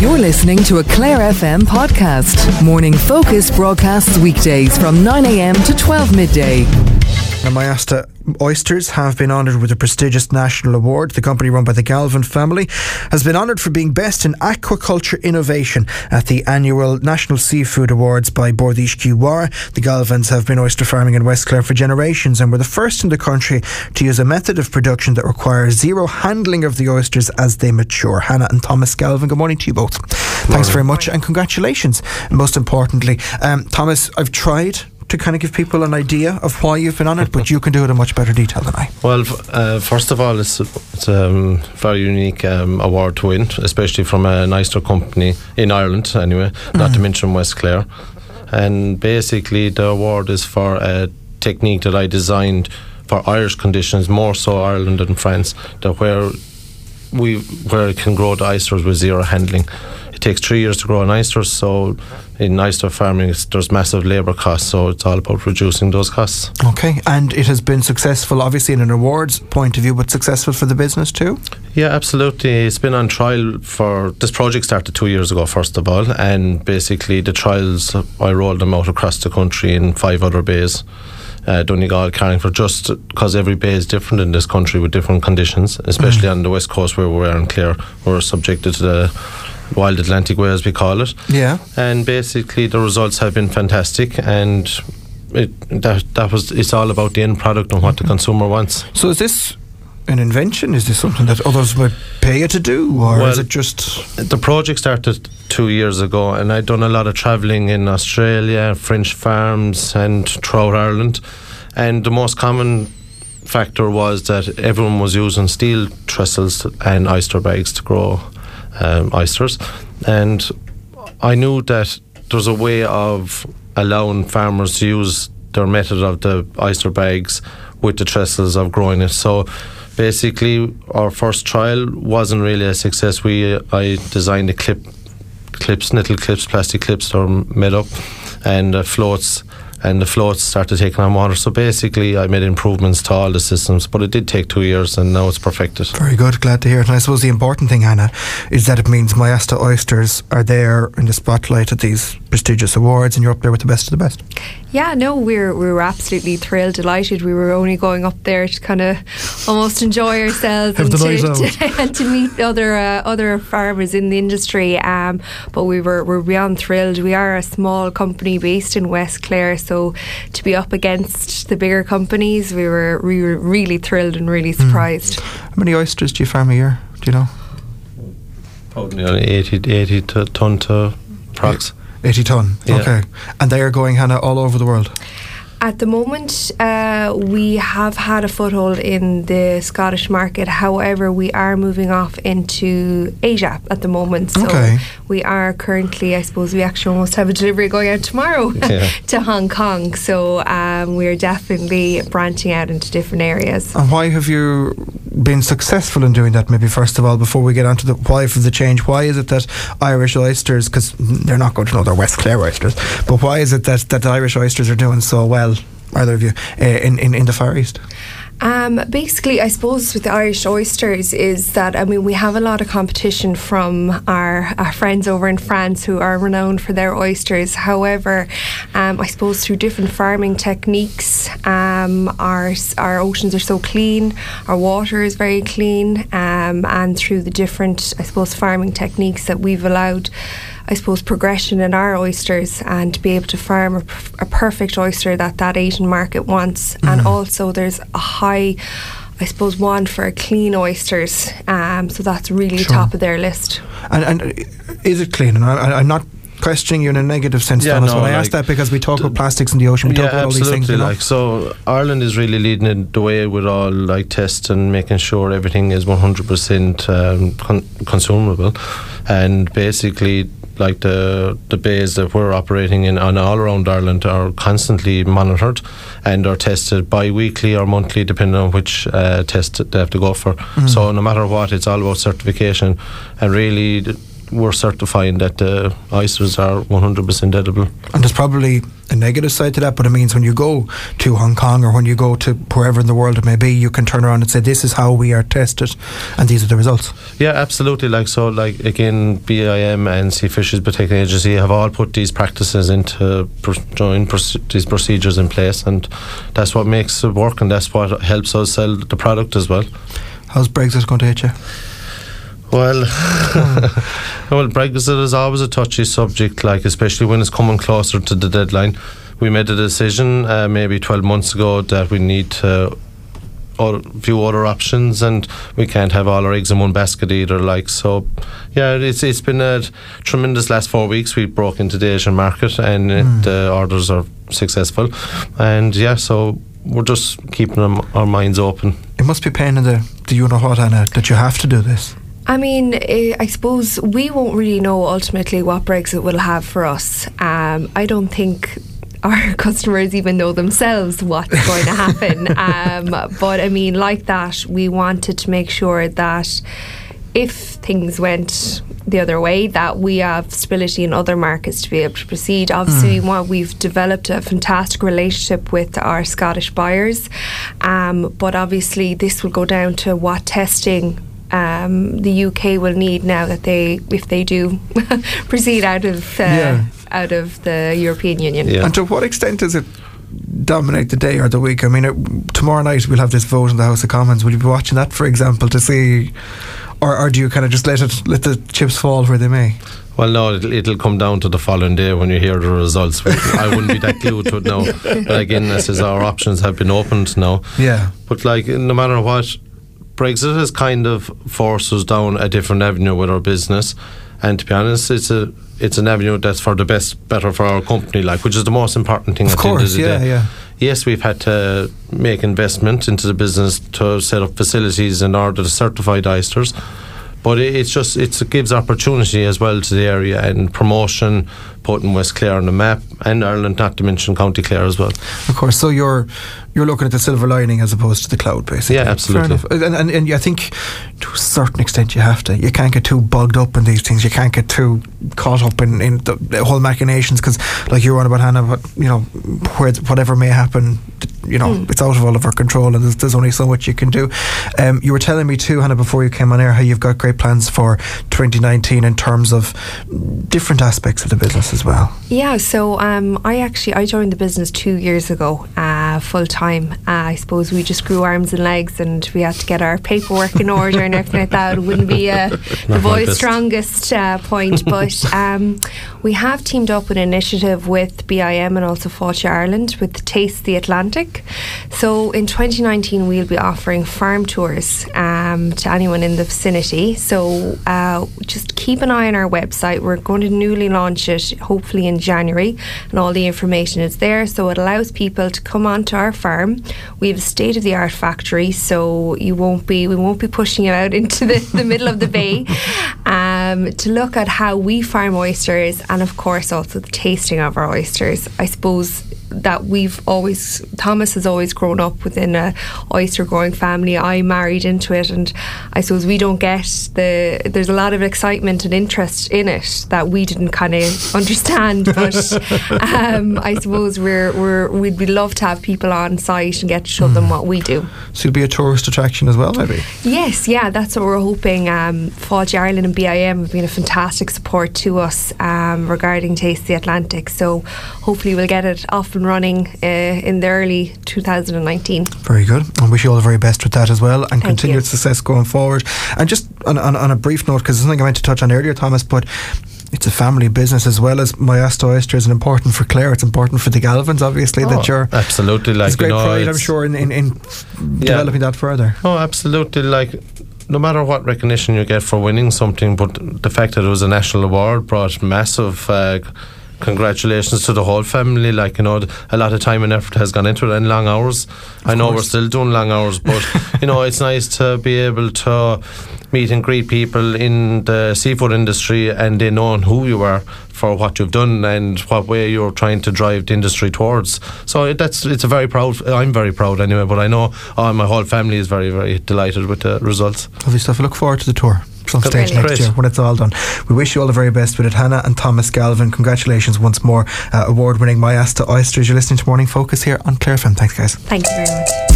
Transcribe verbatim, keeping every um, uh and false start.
You're listening to a Clare F M podcast. Morning Focus broadcasts weekdays from nine a.m. to twelve midday. Now, Mayasta Oysters have been honoured with a prestigious national award. The company, run by the Galvin family, has been honoured for being best in aquaculture innovation at the annual National Seafood Awards by Bord Iascaigh Mhara. The Galvins have been oyster farming in West Clare for generations and were the first in the country to use a method of production that requires zero handling of the oysters as they mature. Hannah and Thomas Galvin, good morning to you both. Thanks very much and congratulations. Most importantly, um, Thomas, I've tried to kind of give people an idea of why you've been on it, but you can do it in much better detail than I. Well, uh, first of all, it's, it's a um, very unique um, award to win, especially from an oyster company in Ireland, anyway, not mm. to mention West Clare. And basically, the award is for a technique that I designed for Irish conditions, more so Ireland and France, that where we where it can grow the oysters with zero handling. It takes three years to grow an oyster, so in oyster farming there's massive labour costs, so it's all about reducing those costs. Okay, and it has been successful obviously in an awards point of view, but successful for the business too? Yeah, absolutely. It's been on trial for, this project started two years ago first of all, and basically the trials, I rolled them out across the country in five other bays. Uh, Donegal, Carlingford, just because every bay is different in this country with different conditions, especially mm. on the west coast where we are in Clare, we're subjected to the wild Atlantic way, as we call it. Yeah. And basically the results have been fantastic, and it, that that was it's all about the end product and what mm-hmm. the consumer wants. So is this an invention? Is this something that others would pay you to do, or well, is it just... The project started two years ago, and I'd done a lot of travelling in Australia, French farms and throughout Ireland, and the most common factor was that everyone was using steel trestles and oyster bags to grow um, oysters, and I knew that there was a way of allowing farmers to use their method of the oyster bags with the trestles of growing it. So basically our first trial wasn't really a success. We uh, I designed the clip clips, little clips, plastic clips that are made up, and uh, floats, and the floats started taking on water. So basically I made improvements to all the systems, but it did take two years and now it's perfected. Very good, glad to hear it. And I suppose the important thing, Hannah, is that it means Mayasta Oysters are there in the spotlight at these prestigious awards, and you're up there with the best of the best. Yeah, no, we were, we were absolutely thrilled, delighted. We were only going up there to kind of almost enjoy ourselves and, to, to, and to meet other uh, other farmers in the industry. Um, but we were, we're beyond thrilled. We are a small company based in West Clare, so to be up against the bigger companies, we were, we were really thrilled and really surprised. Mm. How many oysters do you farm a year? Do you know? Probably eighty, eighty to ton to prox. eighty tonne, yeah. Okay. And they are going, Hannah, all over the world? At the moment, uh, we have had a foothold in the Scottish market. However, we are moving off into Asia at the moment. So okay. we are currently, I suppose we actually almost have a delivery going out tomorrow yeah. to Hong Kong. So um, we're definitely branching out into different areas. And why have you been successful in doing that? Maybe first of all, before we get on to the why for the change, why is it that Irish oysters, because they're not going to know they're West Clare oysters, but why is it that, that Irish oysters are doing so well, either of you, uh, in, in, in the Far East? Um, basically, I suppose with the Irish oysters is that, I mean, we have a lot of competition from our, our friends over in France who are renowned for their oysters. However, um, I suppose through different farming techniques, um, our our oceans are so clean, our water is very clean, um, and through the different, I suppose, farming techniques that we've allowed, I suppose, progression in our oysters, and to be able to farm a, a perfect oyster that that Asian market wants. Mm. And also there's a high, I suppose, want for clean oysters, um, so that's really sure. top of their list. And, and is it clean? And I, I'm not questioning you in a negative sense, yeah, Thomas, no, but I like, asked that because we talk about plastics in the ocean, we yeah, talk about all these things. You know? Like, so Ireland is really leading in the way with all like tests and making sure everything is one hundred percent um, con- consumable, and basically like the the bays that we're operating in and all around Ireland are constantly monitored and are tested bi-weekly or monthly depending on which uh, test they have to go for. Mm. So no matter what, it's all about certification, and really we're certifying that the oysters are one hundred percent edible. And there's probably a negative side to that, but it means when you go to Hong Kong or when you go to wherever in the world it may be, you can turn around and say, this is how we are tested and these are the results. Yeah, absolutely. Like so, like again, B I M and Sea Fisheries Protecting Agency have all put these practices into join these procedures in place, and that's what makes it work, and that's what helps us sell the product as well. How's Brexit going to hit you? Well, well, Brexit is always a touchy subject, like especially when it's coming closer to the deadline. We made a decision uh, maybe twelve months ago that we need to a few other options, and we can't have all our eggs in one basket either. Like so, yeah, it's it's been a tremendous last four weeks. We broke into the Asian market, and mm. it, the orders are successful, and yeah, so we're just keeping our, our minds open. It must be pain in the, the you know what, Anna, that you have to do this. I mean, I suppose we won't really know ultimately what Brexit will have for us. Um, I don't think our customers even know themselves what's going to happen. Um, but I mean, like that, we wanted to make sure that if things went the other way, that we have stability in other markets to be able to proceed. Obviously, mm. we want, we've developed a fantastic relationship with our Scottish buyers, um, but obviously this will go down to what testing Um, the U K will need now that they, if they do proceed out of uh, yeah. out of the European Union. Yeah. And to what extent does it dominate the day or the week? I mean, it, tomorrow night we'll have this vote in the House of Commons. Will you be watching that, for example, to see, or, or do you kind of just let it let the chips fall where they may? Well, no, it'll, it'll come down to the following day when you hear the results. I wouldn't be that glued to it now. But again, this is our options have been opened now. Yeah. But like, no matter what, Brexit has kind of forced us down a different avenue with our business, and to be honest, it's a it's an avenue that's for the best, better for our company, like, which is the most important thing. Of at course, the end of the yeah, day. yeah. Yes, we've had to make investment into the business to set up facilities in order to certify the oysters, but it, it's just it's, it gives opportunity as well to the area and promotion, putting West Clare on the map, and Ireland, not to mention County Clare as well. Of course, so you're you're looking at the silver lining as opposed to the cloud, basically. Yeah, absolutely. And, and, and I think to a certain extent you have to. You can't get too bogged up in these things. You can't get too caught up in, in the, the whole machinations, because like you were on about, Hannah, but, you know, where, whatever may happen, you know, mm. it's out of all of our control, and there's, there's only so much you can do. Um, you were telling me too, Hannah, before you came on air, how you've got great plans for twenty nineteen in terms of different aspects of the business as well. Yeah, so um, I actually I joined the business two years ago, uh, full time. Uh, I suppose we just grew arms and legs, and we had to get our paperwork in order and everything like that. It wouldn't be uh, the boy's strongest uh, point, but um, we have teamed up with an initiative with B I M and also Fáilte Ireland with Taste the Atlantic. So in twenty nineteen we'll be offering farm tours um, to anyone in the vicinity. So uh, just keep an eye on our website. We're going to newly launch it hopefully in January, and all the information is there. So it allows people to come onto our farm. We have a state-of-the-art factory, so you won't be we won't be pushing you out into the, the middle of the bay, um, to look at how we farm oysters, and of course also the tasting of our oysters. I suppose that we've always Thomas has always grown up within a oyster growing family. I married into it, and I suppose we don't get the there's a lot of excitement and interest in it that we didn't kind of understand, but um, I suppose we're, we're we'd be love to have people on site and get to show mm. them what we do. So it'll be a tourist attraction as well, maybe? Yes, yeah, that's what we're hoping. um, Fáilte Ireland and B I M have been a fantastic support to us um, regarding Taste the Atlantic, so hopefully we'll get it off and running uh, in the early two thousand nineteen. Very good. I wish you all the very best with that as well, and Thank continued you. success going forward. And just on, on, on a brief note, because it's something I meant to touch on earlier, Thomas, but it's a family business as well as Moyasto Oyster is important for Clare. It's important for the Galvins, obviously. Oh, that you're absolutely. Like, there's great you know, pride, I'm sure, in, in, in yeah. developing that further. Oh, absolutely. Like, no matter what recognition you get for winning something, but the fact that it was a national award brought massive uh, congratulations to the whole family. Like, you know, a lot of time and effort has gone into it, and long hours. Of I know course. We're still doing long hours, but you know, it's nice to be able to meet and greet people in the seafood industry, and they know who you are for what you've done and what way you're trying to drive the industry towards. So it, that's it's a very proud. I'm very proud anyway, but I know uh, my whole family is very, very delighted with the results. Lovely stuff. I look forward to the tour. some stage next Great. year when it's all done. We wish you all the very best with it. Hannah and Thomas Galvin, congratulations once more. Uh, award winning Mayasta Oysters. You're listening to Morning Focus here on Clare F M. Thanks, guys. Thank you very much.